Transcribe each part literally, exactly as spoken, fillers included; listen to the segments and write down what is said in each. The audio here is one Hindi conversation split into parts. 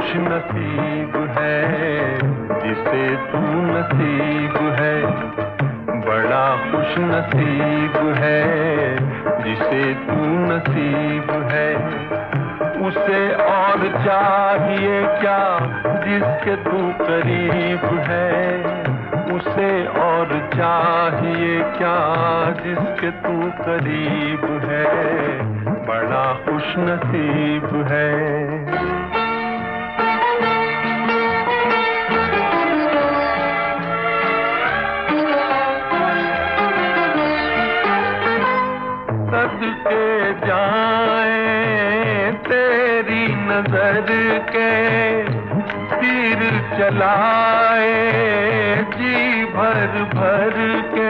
खुश नसीब है जिसे तू नसीब है, बड़ा खुश नसीब है जिसे तू नसीब है। उसे और चाहिए क्या जिसके तू करीब है, उसे और चाहिए क्या जिसके तू करीब है, बड़ा खुश नसीब है। सदके जाए तेरी नजर के, तीर चलाए जी भर भर के।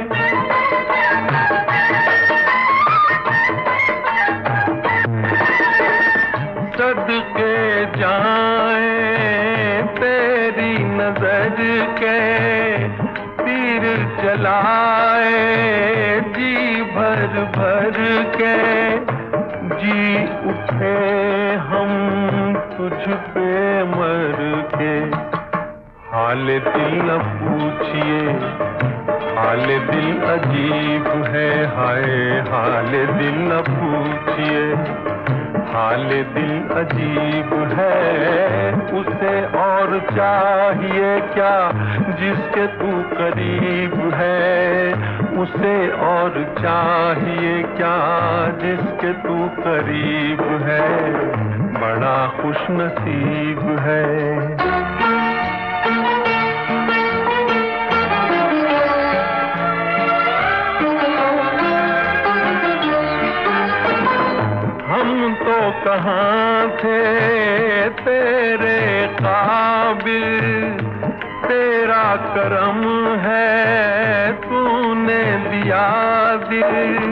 सदके जाए तेरी नजर के, तीर चलाए जी भर भर के। जी उठे हम तुझ पे मर के, हाल दिल न पूछिए, हाल दिल अजीब है, हाय हाल दिल न पूछिए, हाल दिल अजीब है। उसे और चाहिए क्या जिसके तू करीब है, उसे और चाहिए क्या जिसके तू करीब है, बड़ा खुश नसीब है। हम तो कहाँ थे तेरे काबिल, तेरा करम है तूने दिया दिल।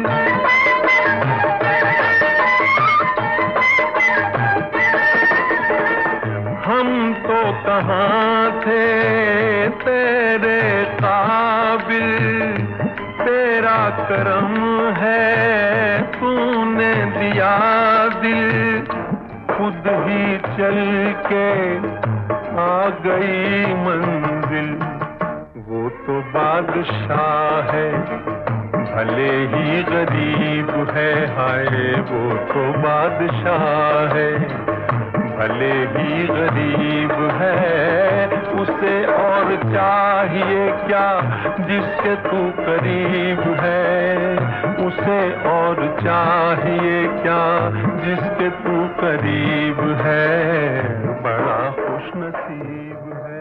हम तो कहाँ थे तेरे काबिल, तेरा करम है तूने दिया दिल। खुद ही चल के आ गई मंजिल, वो तो बादशाह है भले ही गरीब है, हाय वो तो बादशाह है भले ही गरीब है। उसे और चाहिए क्या जिसके तू करीब है, उसे और चाहिए क्या जिसके तू करीब है, बड़ा खुश नसीब है।